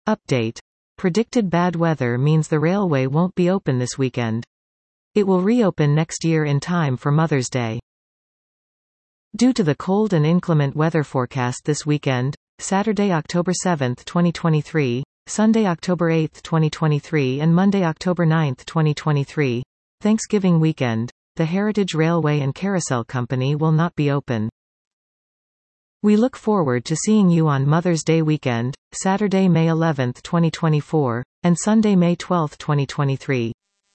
Update. Predicted bad weather means the railway won't be open this weekend. It will reopen next year in time for Mother's Day. Due to the cold and inclement weather forecast this weekend, Saturday, October 7, 2023, Sunday, October 8, 2023 and Monday, October 9, 2023, Thanksgiving weekend, the Heritage Railway and Carousel Company will not be open. We look forward to seeing you on Mother's Day weekend, Saturday, May 11, 2024, and Sunday, May 12, 2023.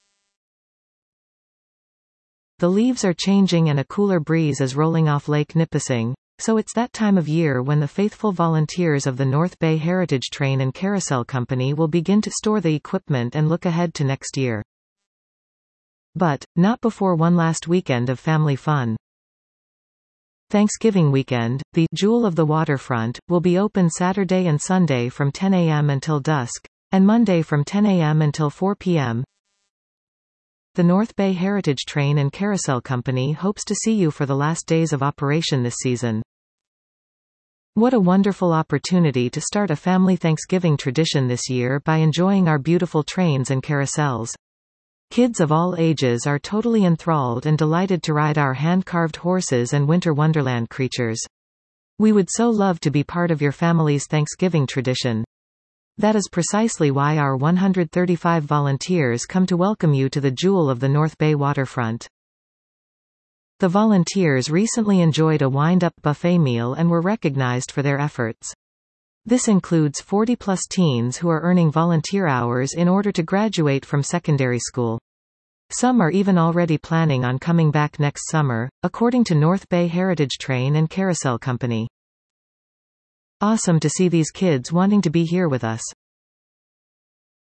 The leaves are changing and a cooler breeze is rolling off Lake Nipissing, so it's that time of year when the faithful volunteers of the North Bay Heritage Train and Carousel Company will begin to store the equipment and look ahead to next year. But, not before one last weekend of family fun. Thanksgiving weekend, the Jewel of the Waterfront, will be open Saturday and Sunday from 10 a.m. until dusk, and Monday from 10 a.m. until 4 p.m. The North Bay Heritage Train and Carousel Company hopes to see you for the last days of operation this season. What a wonderful opportunity to start a family Thanksgiving tradition this year by enjoying our beautiful trains and carousels. Kids of all ages are totally enthralled and delighted to ride our hand-carved horses and winter wonderland creatures. We would so love to be part of your family's Thanksgiving tradition. That is precisely why our 135 volunteers come to welcome you to the Jewel of the North Bay Waterfront. The volunteers recently enjoyed a wind-up buffet meal and were recognized for their efforts. This includes 40-plus teens who are earning volunteer hours in order to graduate from secondary school. Some are even already planning on coming back next summer, according to North Bay Heritage Train and Carousel Company. Awesome to see these kids wanting to be here with us.